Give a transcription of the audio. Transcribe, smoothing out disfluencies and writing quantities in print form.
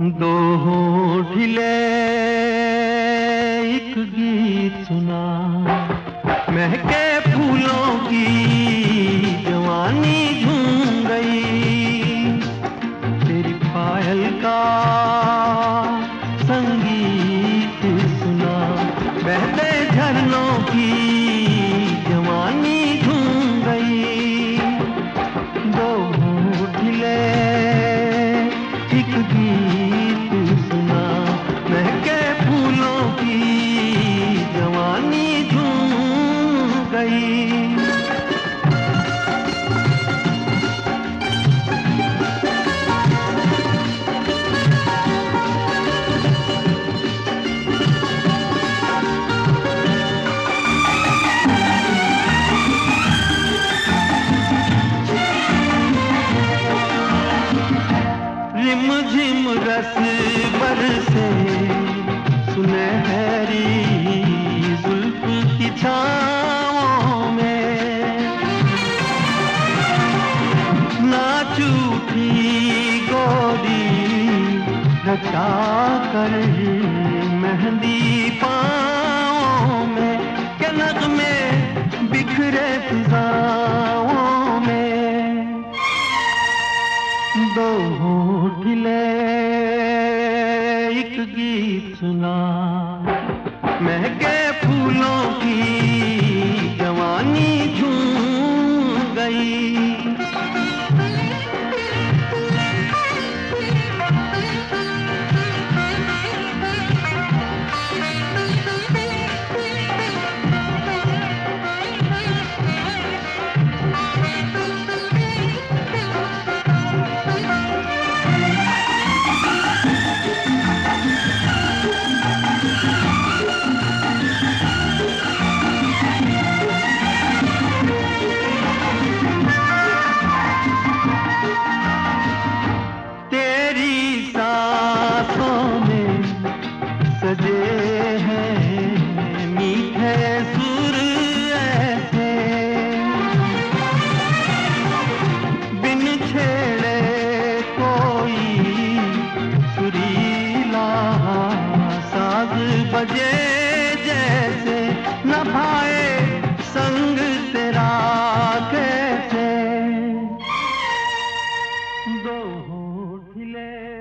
दो होठ हिले एक गीत सुना, महके फूलों की जवानी झूम गई। तेरी पायल का संगीत सुना, बहते झरनों की जवानी झूम गई। दो होठ हिले एक गीत सुना, महके फूलों की जवानी झूम गई। रिम झिम रस बरसे सुनहरी जुल्फ की छाँवों में, नाच उठी गोरी रचा कर मेहंदी पाँवों में, के नग़मे बिखरे फिज़ाओं में। दो होठ हिले एक गीत सुना, महके फूलों की जवानी झूम गई। सजे हैं मीठे सुर ऐसे, बिन छेड़े कोई सुरीला साज बजे जैसे, न भाए संग तेरा कैसे। दो होठ हिले